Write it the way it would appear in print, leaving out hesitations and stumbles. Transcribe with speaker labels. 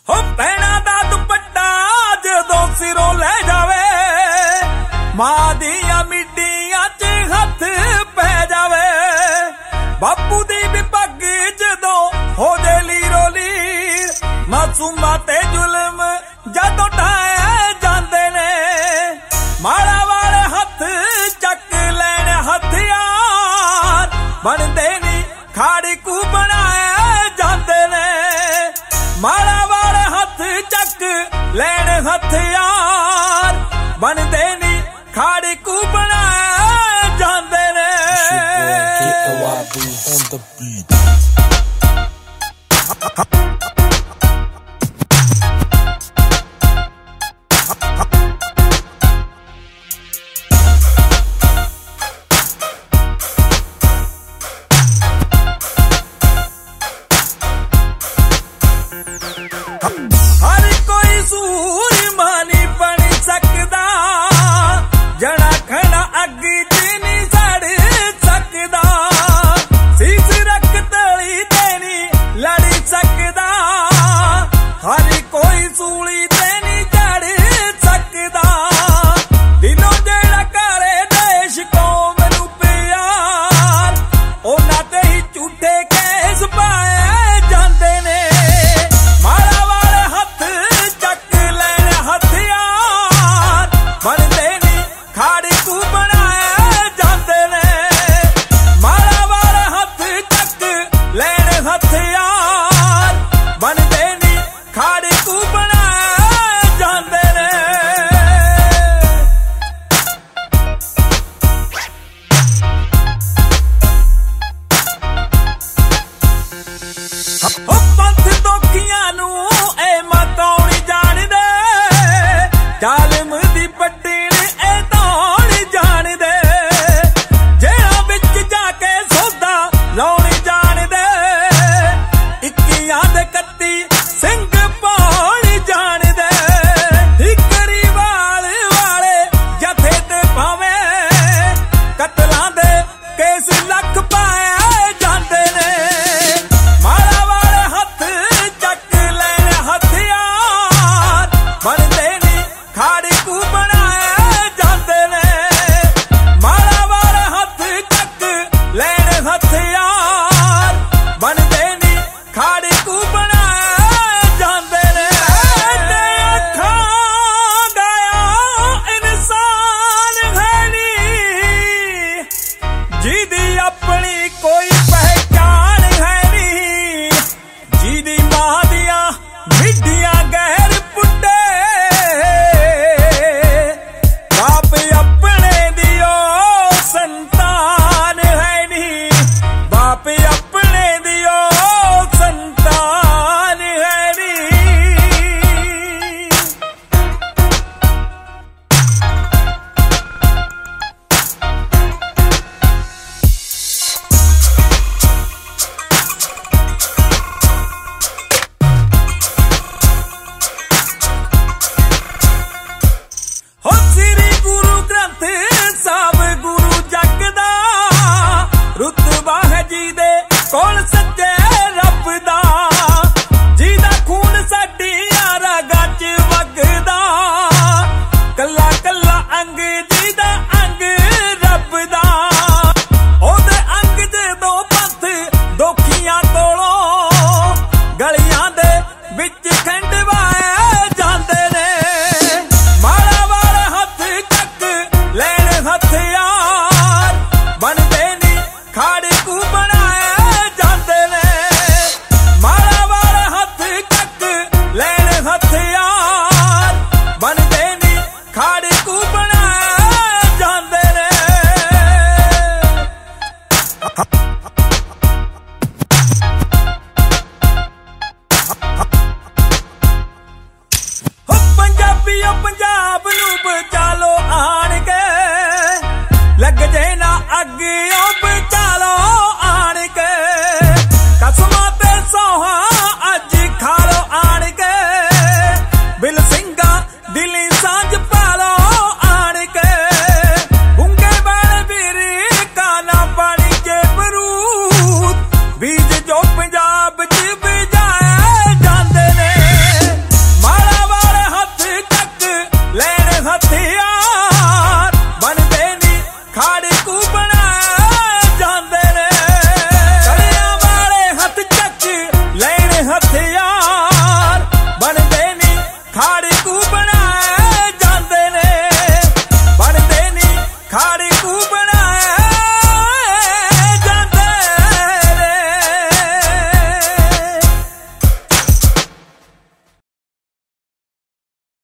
Speaker 1: हो भैणा दा दुपट्टा जदों सिरों लै जावे, मां दियां मिड्डियां च हथ पै जावे। बापू दी भी पग जदों हो जे लीरो लीर, मासूमा ते जुल्म जदों ढाए जांदे ने। माड़ा वाले हथ चक लैण हथियार, बनदे नी खाड़ी कू बनाए जांदे ने। माड़ा वाले हथ चक लैण हथियार, बनदे नी खाड़ी कू बनाए जांदे ने। हर कोई सूरमा नहीं बन सकदा, जना खड़ा अग च नहीं सड़ सकदा। सीस रख तली ते नहीं लड़ सकदा, हर कोई सूली ते नहीं चढ़ सकदा। दिलों जेड़ा करे देश कौम नू प्यार, उन्हां ते ही झूठे केस पाए जांदे ने। पंथ दोखियां नू ए मकाउण जाणदे, जालिम दी पट्टीण ए तौण जाणदे। जेड़ा विच जाके सौदा लाउण जाणदे, इक्कियां दे 31 सिंह पाउण जाणदे। ठिकरी वाले जथे ते भावें, कतलां दे केस लख पाए जांदे ने। जिदी अपनी कोई पहचान है नी, जिदी मां दियां मिड्डियां गैर पुट्टे। बाप अपने दियो संतान है नी, बाप अपने दियो संतान है नी। हो श्री गुरु ग्रंथ साहब गुरु जग दा, रुतबा है जी दे कोल सच्चे रब दा। जिहदा खून साडियां रगां च वगदा, कल्ला कल्ला अंग जिहदा अंग रब दा। ओदे अंग जदों पंथ दोखियां कोलों, गलियां दे विच खंडवाए जांदे ने। हथियार, बनदे नी खाड़ी कू बनाए जांदे ने। माड़ा वाला हथ चक लैण हथियार, बनदे नी खाड़ी कू बनाए जांदे ने। पंजाबियों पंजाब नू बचा लो आण के, लग जे ना अगियों बचा लो आण के। कसमां ते सोहा अज खा लो आण के, बिल सिंगा दिली सांझ पा लो आण के। बुंगे वाले वीर काना पानी जे बरूद, बीज जो पंजाब